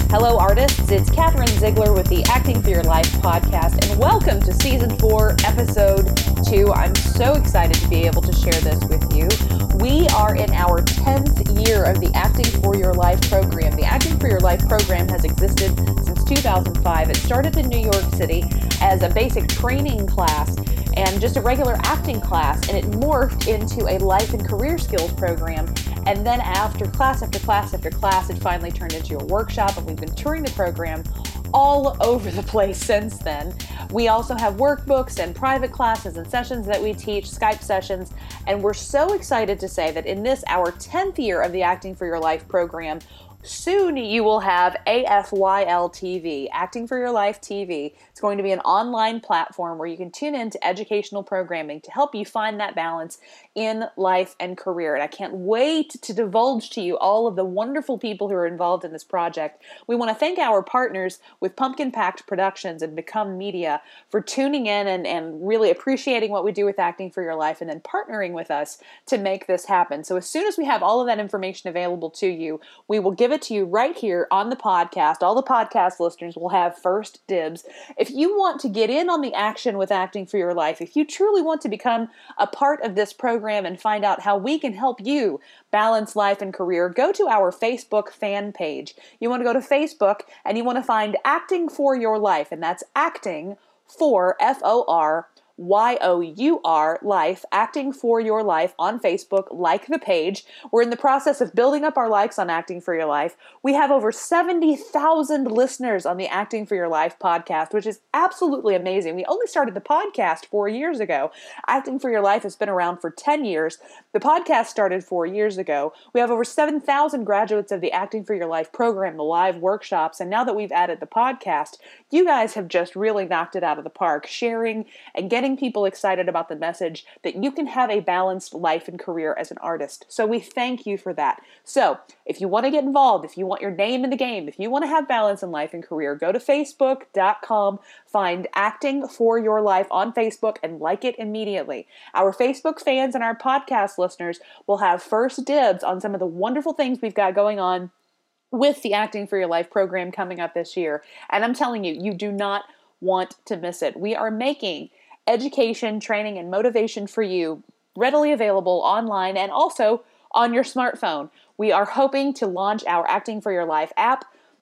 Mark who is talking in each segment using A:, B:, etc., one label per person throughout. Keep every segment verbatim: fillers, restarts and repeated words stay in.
A: Hello, artists. It's Catherine Ziegler with the Acting for Your Life podcast, and welcome to Season four, Episode two. I'm so excited to be able to share this with you. We are in our tenth year of the Acting for Your Life program. The Acting for Your Life program has existed since two thousand five. It started in New York City as a basic training class and just a regular acting class, and it morphed into a life and career skills program. And then after class after class after class, it finally turned into a workshop, and we've been touring the program all over the place since then. We also have workbooks and private classes and sessions that we teach, Skype sessions, and we're so excited to say that in this, our tenth year of the Acting for Your Life program, soon you will have A F Y L T V, Acting for Your Life T V. It's going to be an online platform where you can tune in to educational programming to help you find that balance in life and career. And I can't wait to divulge to you all of the wonderful people who are involved in this project. We want to thank our partners with Pumpkin Pact Productions and Become Media for tuning in and, and really appreciating what we do with Acting for Your Life and then partnering with us to make this happen. So as soon as we have all of that information available to you, we will give it to you right here on the podcast. All the podcast listeners will have first dibs. If you want to get in on the action with Acting for Your Life, if you truly want to become a part of this program and find out how we can help you balance life and career, go to our Facebook fan page. You want to go to Facebook and you want to find Acting for Your Life, and that's Acting for F O R Y O U R, Life, Acting for Your Life on Facebook. Like the page. We're in the process of building up our likes on Acting for Your Life. We have over seventy thousand listeners on the Acting for Your Life podcast, which is absolutely amazing. We only started the podcast four years ago. Acting for Your Life has been around for ten years. The podcast started four years ago. We have over seven thousand graduates of the Acting for Your Life program, the live workshops, and now that we've added the podcast, you guys have just really knocked it out of the park, sharing and getting people excited about the message that you can have a balanced life and career as an artist. So we thank you for that. So if you want to get involved, if you want your name in the game, if you want to have balance in life and career, go to facebook dot com, find Acting for Your Life on Facebook, and like it immediately. Our Facebook fans and our podcast listeners will have first dibs on some of the wonderful things we've got going on with the Acting for Your Life program coming up this year. And I'm telling you, you do not want to miss it. We are making education, training, and motivation for you readily available online and also on your smartphone. We are hoping to launch our Acting for Your Life app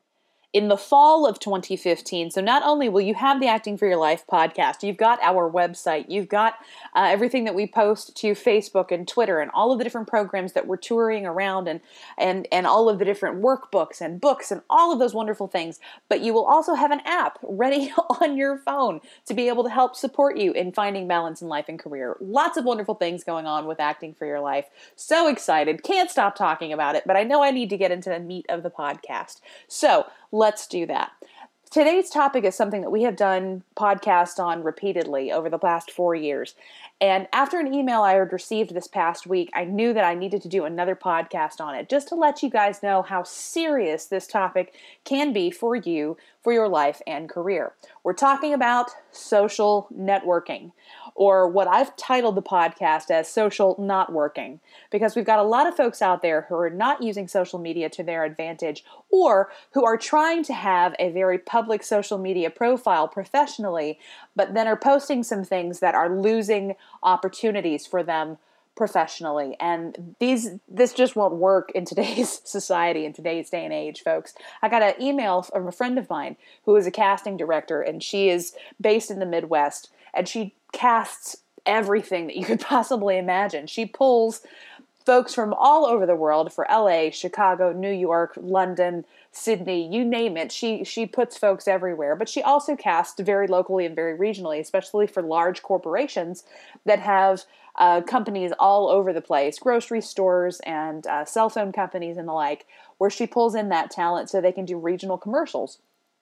A: in the fall of twenty fifteen. So not only will you have the Acting for Your Life podcast, you've got our website, you've got uh, everything that we post to Facebook and Twitter and all of the different programs that we're touring around and, and, and all of the different workbooks and books and all of those wonderful things. But you will also have an app ready on your phone to be able to help support you in finding balance in life and career. Lots of wonderful things going on with Acting for Your Life. So excited. Can't stop talking about it, but I know I need to get into the meat of the podcast. So let's do that. Today's topic is something that we have done podcasts on repeatedly over the past four years. And after an email I had received this past week, I knew that I needed to do another podcast on it, just to let you guys know how serious this topic can be for you, for your life and career. We're talking about social networking, or what I've titled the podcast as social not working, because we've got a lot of folks out there who are not using social media to their advantage, or who are trying to have a very public social media profile professionally, but then are posting some things that are losing opportunities for them professionally. And these this just won't work in today's society, in today's day and age, folks. I got an email from a friend of mine who is a casting director, and she is based in the Midwest, and she casts everything that you could possibly imagine. She pulls folks from all over the world for L A, Chicago, New York, London, Sydney, you name it. She she puts folks everywhere, but she also casts very locally and very regionally, especially for large corporations that have uh, companies all over the place, grocery stores and uh, cell phone companies and the like, where she pulls in that talent so they can do regional commercials.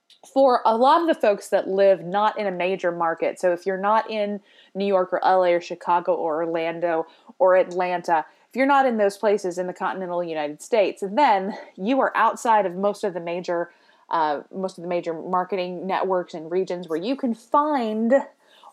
A: For a lot of the folks that live not in a major market, so if you're not in New York or L A or Chicago or Orlando or Atlanta, if you're not in those places in the continental United States, then you are outside of most of the major, uh, most of the major marketing networks and regions where you can find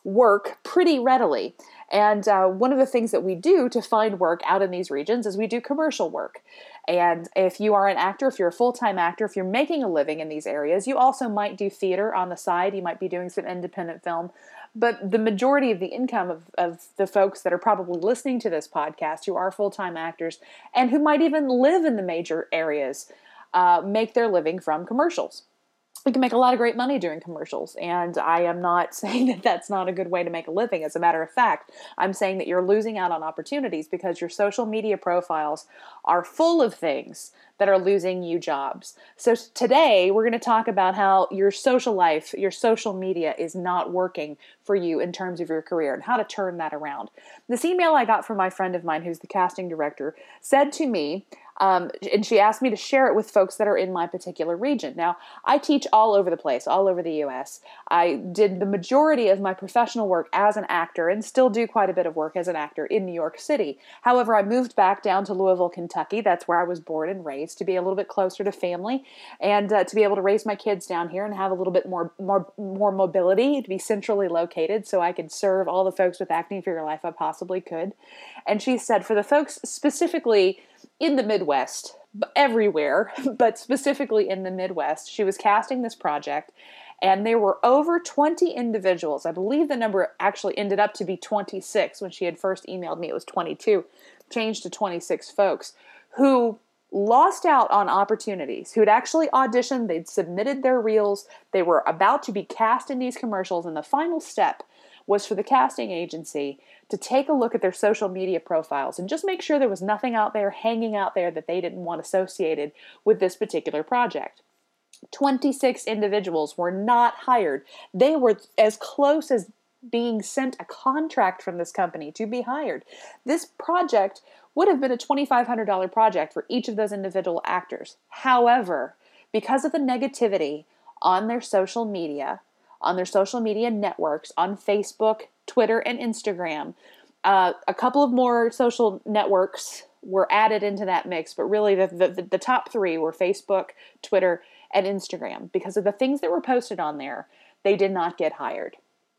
A: work pretty readily. And uh, one of the things that we do to find work out in these regions is we do commercial work. And if you are an actor, if you're a full-time actor, if you're making a living in these areas, you also might do theater on the side. You might be doing some independent film. But the majority of the income of, of the folks that are probably listening to this podcast who are full-time actors and who might even live in the major areas uh, make their living from commercials. We can make a lot of great money doing commercials, and I am not saying that that's not a good way to make a living. As a matter of fact, I'm saying that you're losing out on opportunities because your social media profiles are full of things that are losing you jobs. So today, we're going to talk about how your social life, your social media is not working for you in terms of your career and how to turn that around. This email I got from my friend of mine who's the casting director said to me, Um, and she asked me to share it with folks that are in my particular region. Now, I teach all over the place, all over the U S. I did the majority of my professional work as an actor and still do quite a bit of work as an actor in New York City. However, I moved back down to Louisville, Kentucky. That's where I was born and raised, to be a little bit closer to family and uh, to be able to raise my kids down here and have a little bit more, more, more mobility, to be centrally located so I could serve all the folks with Acting for Your Life I possibly could. And she said, for the folks specifically in the Midwest, everywhere, but specifically in the Midwest, she was casting this project, and there were over twenty individuals. I believe the number actually ended up to be twenty-six. When she had first emailed me, it was twenty-two, changed to twenty-six folks, who lost out on opportunities, who had actually auditioned, they'd submitted their reels, they were about to be cast in these commercials, and the final step was for the casting agency to take a look at their social media profiles and just make sure there was nothing out there hanging out there that they didn't want associated with this particular project. twenty-six individuals were not hired. They were as close as being sent a contract from this company to be hired. This project would have been a twenty-five hundred dollars project for each of those individual actors. However, because of the negativity on their social media, on their social media networks, on Facebook, Twitter, and Instagram. Uh, a couple of more social networks were added into that mix, but really the, the, the top three were Facebook, Twitter, and Instagram. Because of the things that were posted on there, they did not get hired.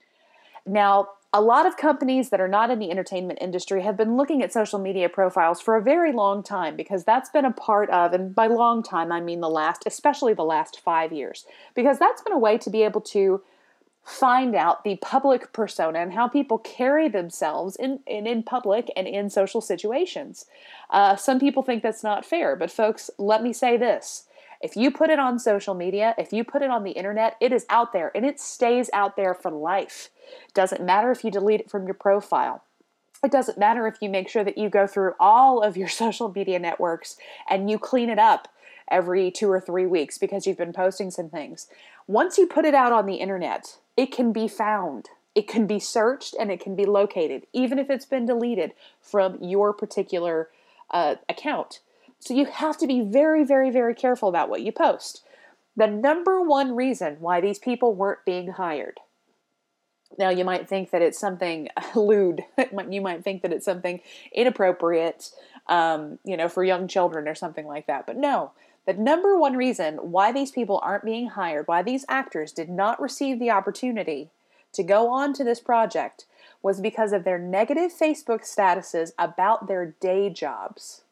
A: Now, a lot of companies that are not in the entertainment industry have been looking at social media profiles for a very long time, because that's been a part of, and by long time I mean the last, especially the last five years, because that's been a way to be able to find out the public persona and how people carry themselves in, in, in public and in social situations. Uh, some people think that's not fair, but folks, let me say this. If you put it on social media, if you put it on the internet, it is out there and it stays out there for life. It doesn't matter if you delete it from your profile. It doesn't matter if you make sure that you go through all of your social media networks and you clean it up every two or three weeks because you've been posting some things. Once you put it out on the internet, it can be found. It can be searched and it can be located, even if it's been deleted from your particular uh, account. So you have to be very, very, very careful about what you post. The number one reason why these people weren't being hired. Now, you might think that it's something lewd. You might think that it's something inappropriate, um, you know, for young children or something like that. But no, the number one reason why these people aren't being hired, why these actors did not receive the opportunity to go on to this project, was because of their negative Facebook statuses about their day jobs.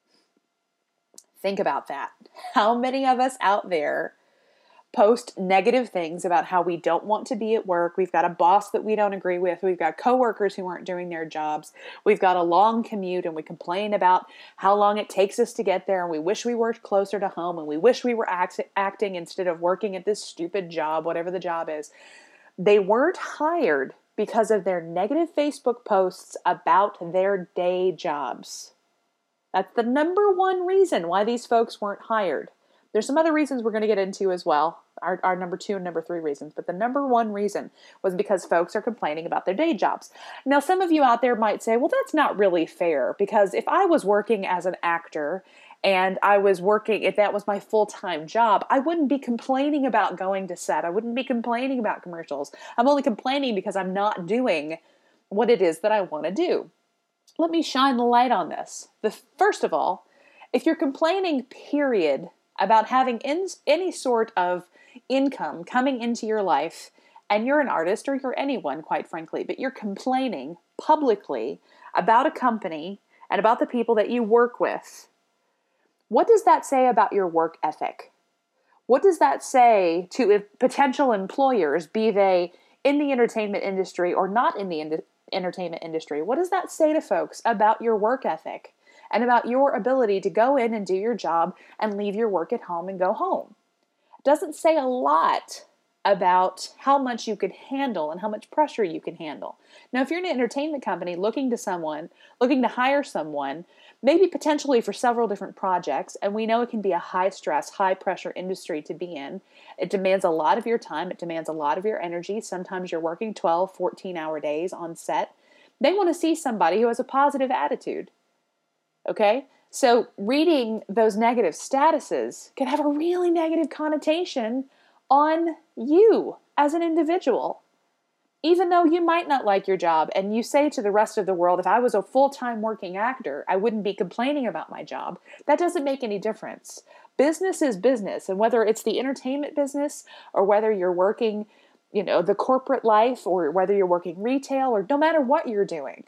A: Think about that. How many of us out there post negative things about how we don't want to be at work? We've got a boss that we don't agree with. We've got coworkers who aren't doing their jobs. We've got a long commute and we complain about how long it takes us to get there. And we wish we worked closer to home and we wish we were act- acting instead of working at this stupid job, whatever the job is. They weren't hired because of their negative Facebook posts about their day jobs. That's the number one reason why these folks weren't hired. There's some other reasons we're going to get into as well, our, our number two and number three reasons. But the number one reason was because folks are complaining about their day jobs. Now, some of you out there might say, well, that's not really fair, because if I was working as an actor and I was working, if that was my full-time job, I wouldn't be complaining about going to set. I wouldn't be complaining about commercials. I'm only complaining because I'm not doing what it is that I want to do. Let me shine the light on this. The, first of all, if you're complaining, period, about having in, any sort of income coming into your life and you're an artist, or you're anyone, quite frankly, but you're complaining publicly about a company and about the people that you work with, what does that say about your work ethic? What does that say to potential employers, be they in the entertainment industry or not in the in- entertainment industry? What does that say to folks about your work ethic and about your ability to go in and do your job and leave your work at home and go home? It doesn't say a lot about how much you could handle and how much pressure you can handle. Now, if you're an entertainment company looking to someone, looking to hire someone, maybe potentially for several different projects, and we know it can be a high stress, high pressure industry to be in. It demands a lot of your time. It demands a lot of your energy. Sometimes you're working twelve, fourteen hour days on set. They want to see somebody who has a positive attitude. Okay? So reading those negative statuses can have a really negative connotation on you as an individual. Even though you might not like your job and you say to the rest of the world, if I was a full-time working actor, I wouldn't be complaining about my job. That doesn't make any difference. Business is business. And whether it's the entertainment business or whether you're working, you know, the corporate life, or whether you're working retail, or no matter what you're doing,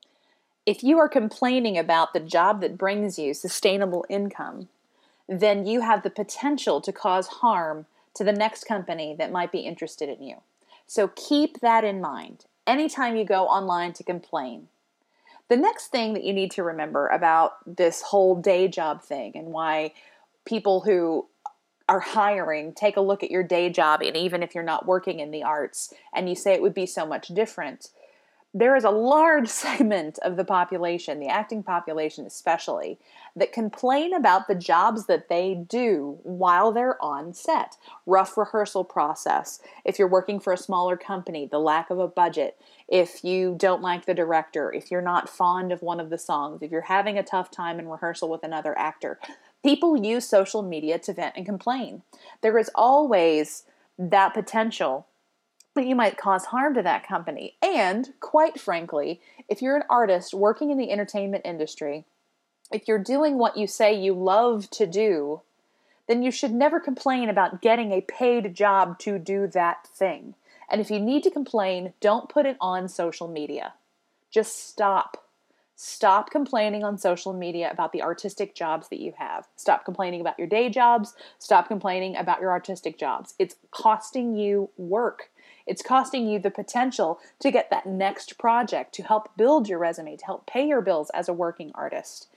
A: if you are complaining about the job that brings you sustainable income, then you have the potential to cause harm to the next company that might be interested in you. So keep that in mind anytime you go online to complain. The next thing that you need to remember about this whole day job thing, and why people who are hiring take a look at your day job, and even if you're not working in the arts and you say it would be so much different, there is a large segment of the population, the acting population especially, that complain about the jobs that they do while they're on set. Rough rehearsal process. If you're working for a smaller company, the lack of a budget. If you don't like the director, if you're not fond of one of the songs, if you're having a tough time in rehearsal with another actor. People use social media to vent and complain. There is always that potential that you might cause harm to that company. And quite frankly, if you're an artist working in the entertainment industry, if you're doing what you say you love to do, then you should never complain about getting a paid job to do that thing. And if you need to complain, don't put it on social media. Just stop. Stop complaining on social media about the artistic jobs that you have. Stop complaining about your day jobs. Stop complaining about your artistic jobs. It's costing you work. It's costing you the potential to get that next project, to help build your resume, to help pay your bills as a working artist.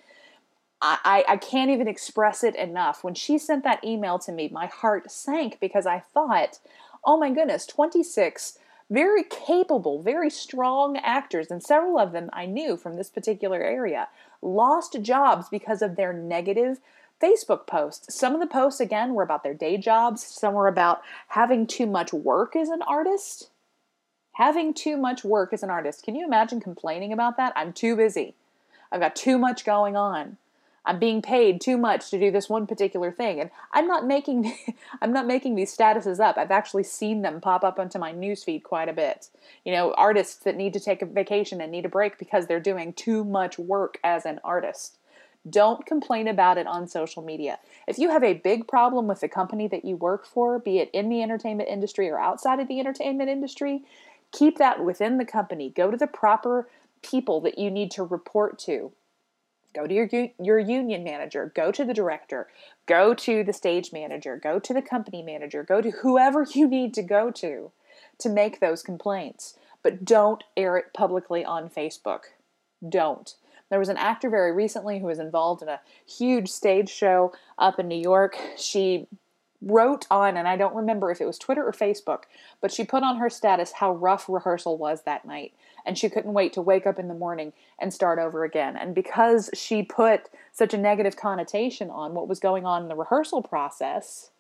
A: I, I, I can't even express it enough. When she sent that email to me, my heart sank because I thought, oh my goodness, twenty-six very capable, very strong actors, and several of them I knew from this particular area, lost jobs because of their negative Facebook posts. Some of the posts, again, were about their day jobs. Some were about having too much work as an artist. Having too much work as an artist. Can you imagine complaining about that? I'm too busy. I've got too much going on. I'm being paid too much to do this one particular thing. And I'm not making I'm not making these statuses up. I've actually seen them pop up onto my newsfeed quite a bit. You know, artists that need to take a vacation and need a break because they're doing too much work as an artist. Don't complain about it on social media. If you have a big problem with the company that you work for, be it in the entertainment industry or outside of the entertainment industry, keep that within the company. Go to the proper people that you need to report to. Go to your, your union manager. Go to the director. Go to the stage manager. Go to the company manager. Go to whoever you need to go to to make those complaints. But don't air it publicly on Facebook. Don't. There was an actor very recently who was involved in a huge stage show up in New York. She wrote on, and I don't remember if it was Twitter or Facebook, but she put on her status how rough rehearsal was that night. And she couldn't wait to wake up in the morning and start over again. And because she put such a negative connotation on what was going on in the rehearsal process,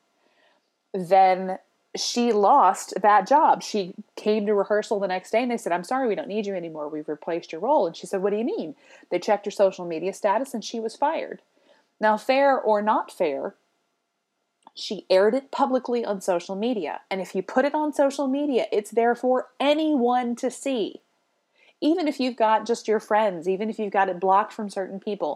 A: then she lost that job. She came to rehearsal the next day and they said, I'm sorry, we don't need you anymore. We've replaced your role. And she said, what do you mean? They checked her social media status and she was fired. Now, fair or not fair, she aired it publicly on social media. And if you put it on social media, it's there for anyone to see. Even if you've got just your friends, even if you've got it blocked from certain people,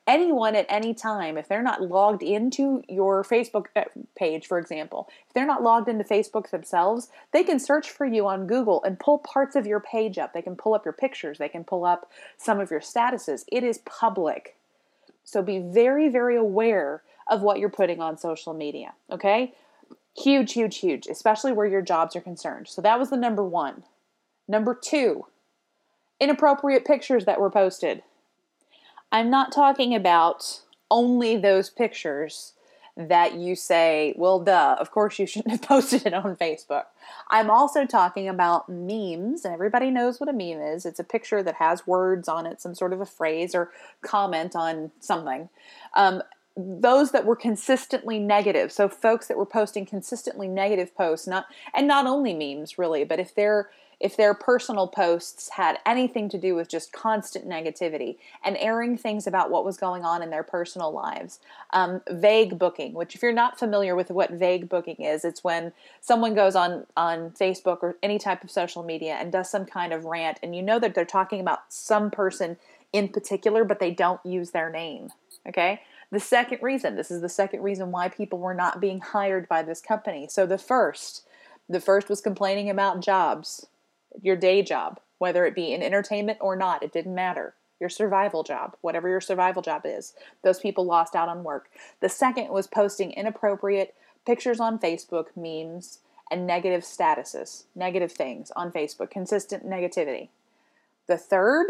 A: Anyone at any time, if they're not logged into your Facebook page, for example, if they're not logged into Facebook themselves, they can search for you on Google and pull parts of your page up. They can pull up your pictures. They can pull up some of your statuses. It is public. So be very, very aware of what you're putting on social media, okay? Huge, huge, huge, especially where your jobs are concerned. So that was the number one. Number two, inappropriate pictures that were posted. I'm not talking about only those pictures that you say, well, duh, of course you shouldn't have posted it on Facebook. I'm also talking about memes, and everybody knows what a meme is. It's a picture that has words on it, some sort of a phrase or comment on something. Um, those that were consistently negative, so folks that were posting consistently negative posts, not and not only memes really, but if they're if their personal posts had anything to do with just constant negativity and airing things about what was going on in their personal lives. Um, vague booking, which if you're not familiar with what vague booking is, it's when someone goes on, on Facebook or any type of social media and does some kind of rant, and you know that they're talking about some person in particular, but they don't use their name, okay? The second reason, this is the second reason why people were not being hired by this company. So the first, the first was complaining about jobs. Your day job, whether it be in entertainment or not, it didn't matter. Your survival job, whatever your survival job is, those people lost out on work. The second was posting inappropriate pictures on Facebook, memes, and negative statuses, negative things on Facebook, consistent negativity. The third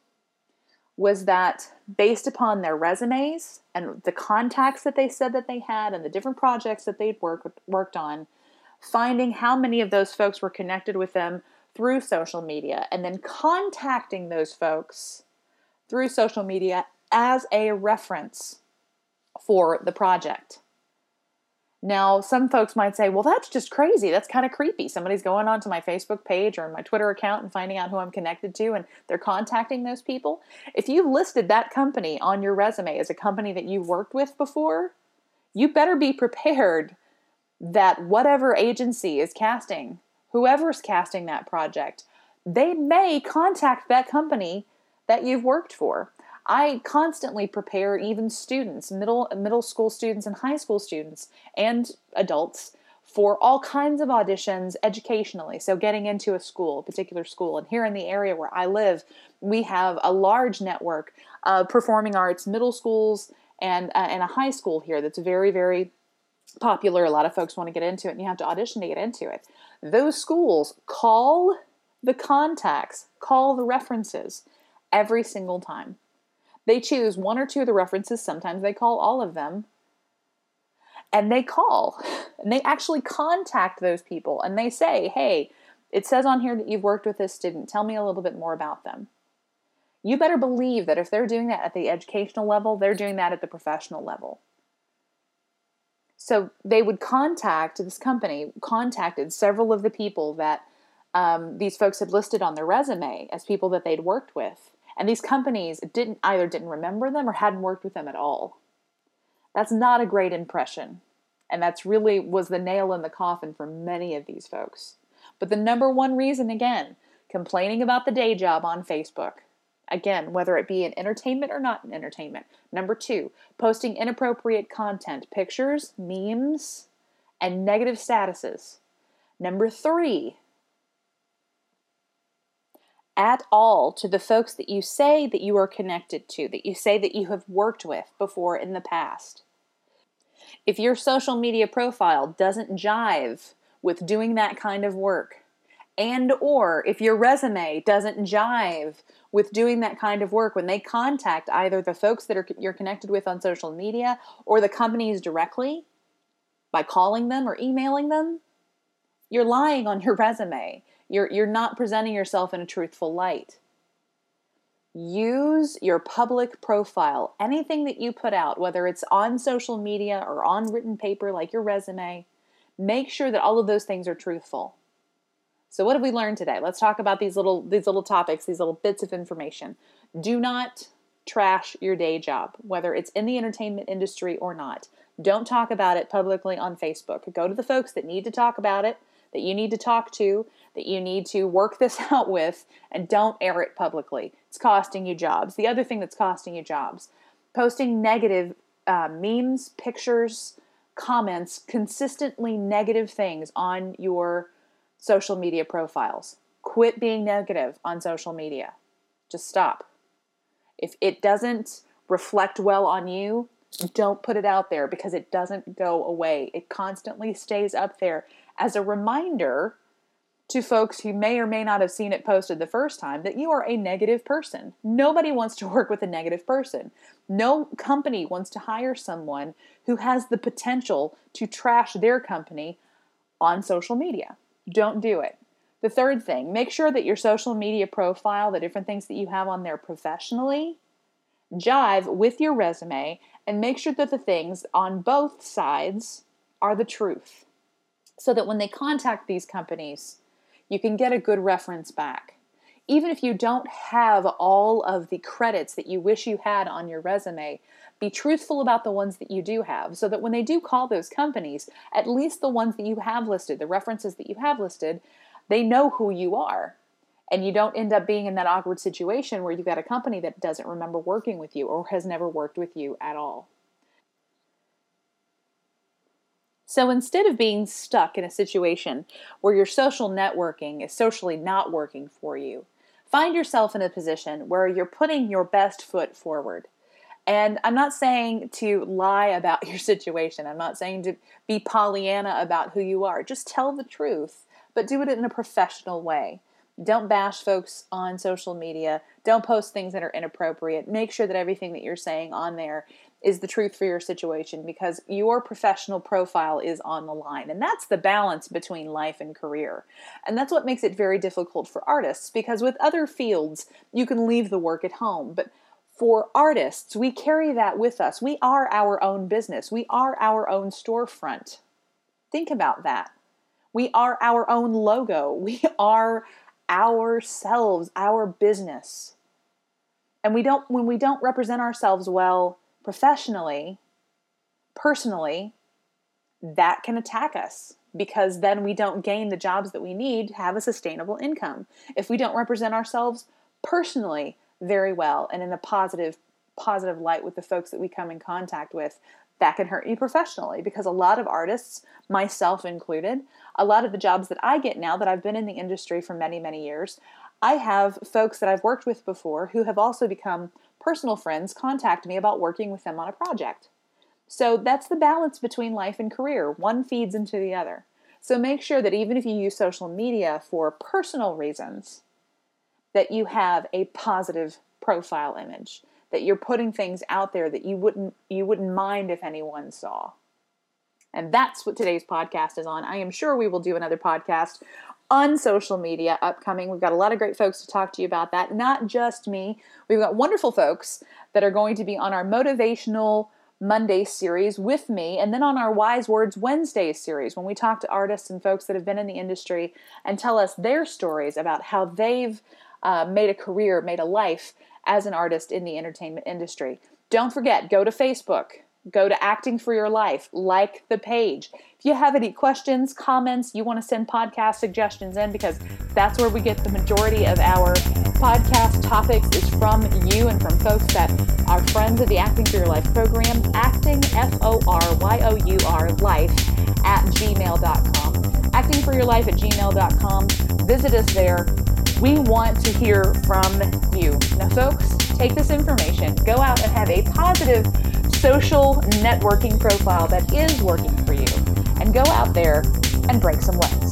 A: was that based upon their resumes and the contacts that they said that they had and the different projects that they'd work, worked on, finding how many of those folks were connected with them through social media, and then contacting those folks through social media as a reference for the project. Now, some folks might say, well, that's just crazy. That's kind of creepy. Somebody's going onto my Facebook page or my Twitter account and finding out who I'm connected to, and they're contacting those people. If you've listed that company on your resume as a company that you've worked with before, you better be prepared that whatever agency is casting, whoever's casting that project, they may contact that company that you've worked for. I constantly prepare even students, middle middle school students and high school students and adults for all kinds of auditions educationally. So getting into a school, a particular school. And here in the area where I live, we have a large network of performing arts middle schools and, uh, and a high school here that's very, very popular. A lot of folks want to get into it, and you have to audition to get into it. Those schools call the contacts, call the references every single time. They choose one or two of the references. Sometimes they call all of them. And they call. And they actually contact those people. And they say, hey, it says on here that you've worked with this student. Tell me a little bit more about them. You better believe that if they're doing that at the educational level, they're doing that at the professional level. So they would contact, this company contacted several of the people that um, these folks had listed on their resume as people that they'd worked with. And these companies didn't either didn't remember them or hadn't worked with them at all. That's not a great impression. And that's really was the nail in the coffin for many of these folks. But the number one reason, again, complaining about the day job on Facebook. Again, whether it be in entertainment or not in entertainment. Number two, posting inappropriate content, pictures, memes, and negative statuses. Number three, at all to the folks that you say that you are connected to, that you say that you have worked with before in the past. If your social media profile doesn't jive with doing that kind of work, and or if your resume doesn't jive with doing that kind of work, when they contact either the folks that are you're connected with on social media or the companies directly by calling them or emailing them, you're lying on your resume. You're, you're not presenting yourself in a truthful light. Use your public profile. Anything that you put out, whether it's on social media or on written paper like your resume, make sure that all of those things are truthful. So what have we learned today? Let's talk about these little these little topics, these little bits of information. Do not trash your day job, whether it's in the entertainment industry or not. Don't talk about it publicly on Facebook. Go to the folks that need to talk about it, that you need to talk to, that you need to work this out with, and don't air it publicly. It's costing you jobs. The other thing that's costing you jobs, Posting negative uh, memes, pictures, comments, consistently negative things on your social media profiles. Quit being negative on social media. Just stop. If it doesn't reflect well on you, don't put it out there because it doesn't go away. It constantly stays up there as a reminder to folks who may or may not have seen it posted the first time that you are a negative person. Nobody wants to work with a negative person. No company wants to hire someone who has the potential to trash their company on social media. Don't do it. The third thing, make sure that your social media profile, the different things that you have on there professionally, jive with your resume, and make sure that the things on both sides are the truth. So that when they contact these companies, you can get a good reference back. Even if you don't have all of the credits that you wish you had on your resume, be truthful about the ones that you do have so that when they do call those companies, at least the ones that you have listed, the references that you have listed, they know who you are. And you don't end up being in that awkward situation where you've got a company that doesn't remember working with you or has never worked with you at all. So instead of being stuck in a situation where your social networking is socially not working for you, find yourself in a position where you're putting your best foot forward. And I'm not saying to lie about your situation. I'm not saying to be Pollyanna about who you are. Just tell the truth, but do it in a professional way. Don't bash folks on social media. Don't post things that are inappropriate. Make sure that everything that you're saying on there is the truth for your situation because your professional profile is on the line. And that's the balance between life and career. And that's what makes it very difficult for artists because with other fields, you can leave the work at home. But for artists, we carry that with us. We are our own business. We are our own storefront. Think about that. We are our own logo. We are ourselves, our business. And we don't, when we don't represent ourselves well professionally, personally, that can attack us because then we don't gain the jobs that we need to have a sustainable income. If we don't represent ourselves personally very well and in a positive, positive light with the folks that we come in contact with, that can hurt you professionally because a lot of artists, myself included, a lot of the jobs that I get now that I've been in the industry for many, many years, I have folks that I've worked with before who have also become personal friends contact me about working with them on a project. So that's the balance between life and career. One feeds into the other. So make sure that even if you use social media for personal reasons, that you have a positive profile image, that you're putting things out there that you wouldn't you wouldn't mind if anyone saw. And that's what today's podcast is on. I am sure we will do another podcast on social media upcoming. We've got a lot of great folks to talk to you about that. Not just me. We've got wonderful folks that are going to be on our Motivational Monday series with me, and then on our Wise Words Wednesday series when we talk to artists and folks that have been in the industry and tell us their stories about how they've uh, made a career, made a life as an artist in the entertainment industry. Don't forget, go to Facebook. Go to Acting for Your Life, like the page. If you have any questions, comments, you want to send podcast suggestions in because that's where we get the majority of our podcast topics is from you and from folks that are friends of the Acting for Your Life program, acting, F O R Y O U R, life at gmail dot com. acting for your life at gmail dot com. Visit us there. We want to hear from you. Now, folks, take this information, go out and have a positive social networking profile that is working for you, and go out there and break some legs.